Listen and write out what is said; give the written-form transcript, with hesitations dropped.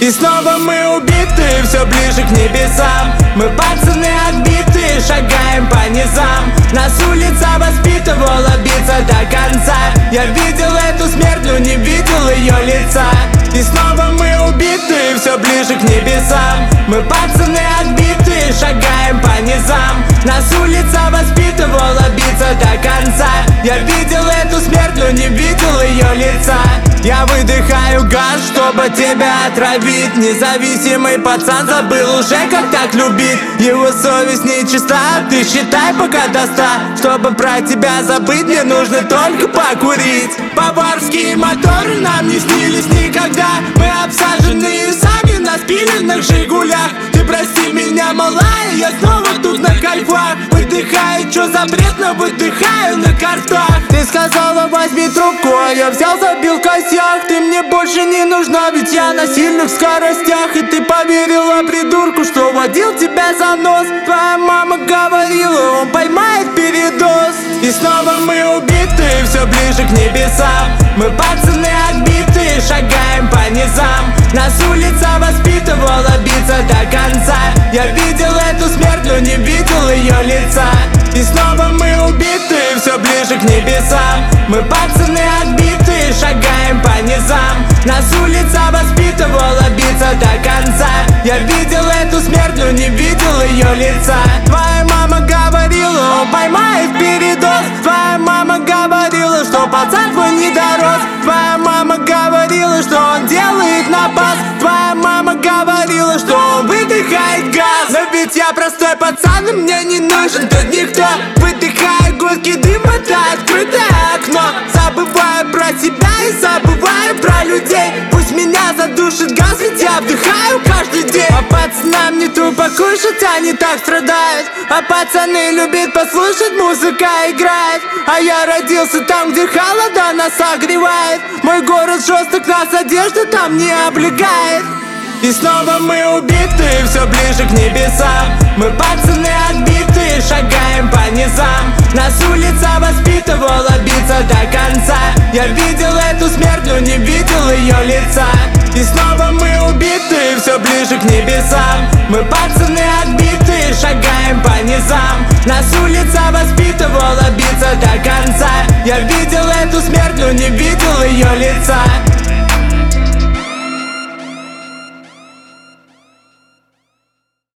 И снова мы убиты, все ближе к небесам. Мы пацаны отбитые, шагаем по низам. Нас улица воспитывала биться до конца. Я видел эту смерть, но не видел ее лица. И снова мы убиты, все ближе к небесам. Мы пацаны отбитые, шагаем по низам. Нас улица воспитывала биться до конца. Я видел эту смерть, но не видел ее лица. Я выдыхаю газ, чтобы тебя отравить. Независимый пацан забыл уже, как так любить. Его совесть нечиста, ты считай пока до 100. Чтобы про тебя забыть, мне нужно только покурить. Баварские моторы нам не снились никогда. Мы обсаженные сами на спиленных Жигулях. Ты прости меня, малая, я снова тут на кайфах. Выдыхаю, чё за бред, но выдыхаю на картах. Ты сказала, возьми трубку, а я взял, забил косяк. Ты мне больше не нужна, ведь я на сильных скоростях. И ты поверила придурку, что водил тебя за нос. Твоя мама говорила, он поймает передоз. И снова мы убиты, все ближе к небесам. Мы пацаны отбитые, шагаем по низам. Нас улица воспитывала биться до конца. Я видел эту смерть, но не видел ее лица. И снова мы убиты, все ближе к небесам. Мы пацаны отбитые, шагаем по низам. Нас улица воспитывала биться до конца. Я видел эту смерть, но не видел ее лица. Твоя мама говорила, он поймает передоз. Твоя мама говорила, что пацан твой не дорос. Твоя мама говорила, что он делает напас. Твоя мама говорила, что он выдыхает газ. Но ведь я простой пацан, и мне не нужен тут никто. Выдыхаю гудки дыма, это открытое окно. Забываю про себя и забываю про людей. Пусть меня задушит газ, ведь я вдыхаю каждый день. А пацанам не тупо кушать, они так страдают. А пацаны любят послушать, музыка играет. А я родился там, где холода нас согревает. Мой город жесток, нас одежда там не облегает. И снова мы убиты, все ближе к небесам. Мы пацаны отбитые, шагаем по низам. Нас улица воспитывала биться до конца. Я видел эту смерть, но не видел ее лица. И снова мы убиты, все ближе к небесам. Мы пацаны отбитые, шагаем по низам. Нас улица воспитывала биться до конца. Я видел эту смерть, но не видел ее лица.